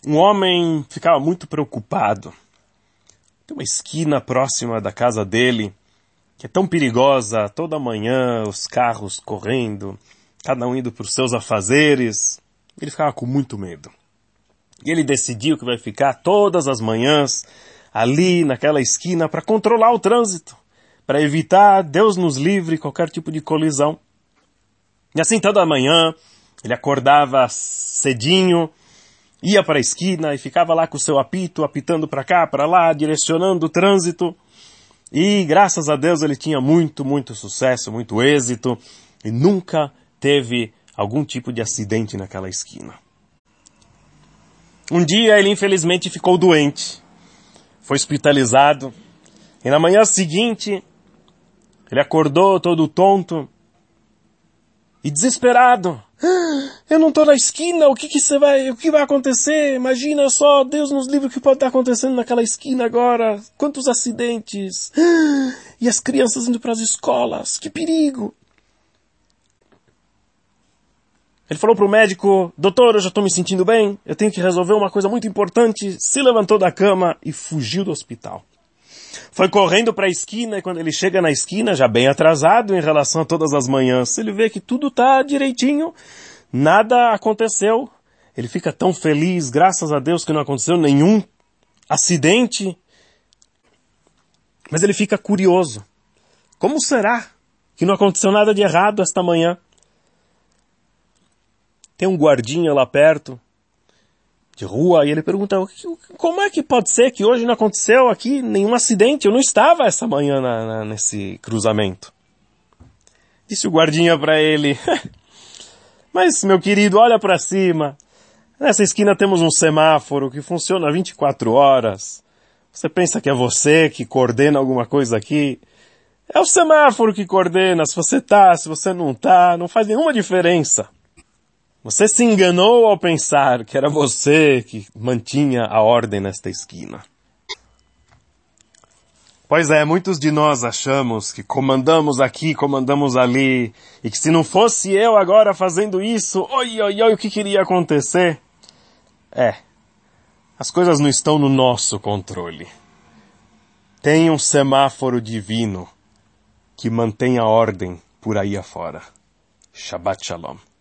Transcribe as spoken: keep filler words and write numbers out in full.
um homem ficava muito preocupado. Tem uma esquina próxima da casa dele, que é tão perigosa, toda manhã os carros correndo, cada um indo para os seus afazeres. Ele ficava com muito medo. E ele decidiu que vai ficar todas as manhãs ali naquela esquina para controlar o trânsito, para evitar, Deus nos livre, qualquer tipo de colisão. E assim toda manhã ele acordava cedinho, ia para a esquina e ficava lá com o seu apito, apitando para cá, para lá, direcionando o trânsito. E graças a Deus ele tinha muito, muito sucesso, muito êxito e nunca teve algum tipo de acidente naquela esquina. Um dia ele infelizmente ficou doente, foi hospitalizado e na manhã seguinte ele acordou todo tonto e desesperado. Eu não estou na esquina, o que que você vai, o que vai acontecer? Imagina só, Deus nos livre o que pode estar acontecendo naquela esquina agora. Quantos acidentes. E as crianças indo para as escolas, que perigo. Ele falou para o médico, doutor, eu já estou me sentindo bem, eu tenho que resolver uma coisa muito importante. Se levantou da cama e fugiu do hospital. Foi correndo para a esquina e quando ele chega na esquina, já bem atrasado em relação a todas as manhãs, ele vê que tudo está direitinho, nada aconteceu. Ele fica tão feliz, graças a Deus que não aconteceu nenhum acidente. Mas ele fica curioso. Como será que não aconteceu nada de errado esta manhã? Tem um guardinha lá perto, de rua, e ele pergunta, como é que pode ser que hoje não aconteceu aqui nenhum acidente? Eu não estava essa manhã na, na, nesse cruzamento. Disse o guardinha para ele, mas meu querido, olha para cima. Nessa esquina temos um semáforo que funciona vinte e quatro horas. Você pensa que é você que coordena alguma coisa aqui? É o semáforo que coordena, se você tá, se você não tá, não faz nenhuma diferença. Você se enganou ao pensar que era você que mantinha a ordem nesta esquina. Pois é, muitos de nós achamos que comandamos aqui, comandamos ali, e que se não fosse eu agora fazendo isso, oi, oi, oi, o que queria acontecer? É, as coisas não estão no nosso controle. Tem um semáforo divino que mantém a ordem por aí afora. Shabbat Shalom.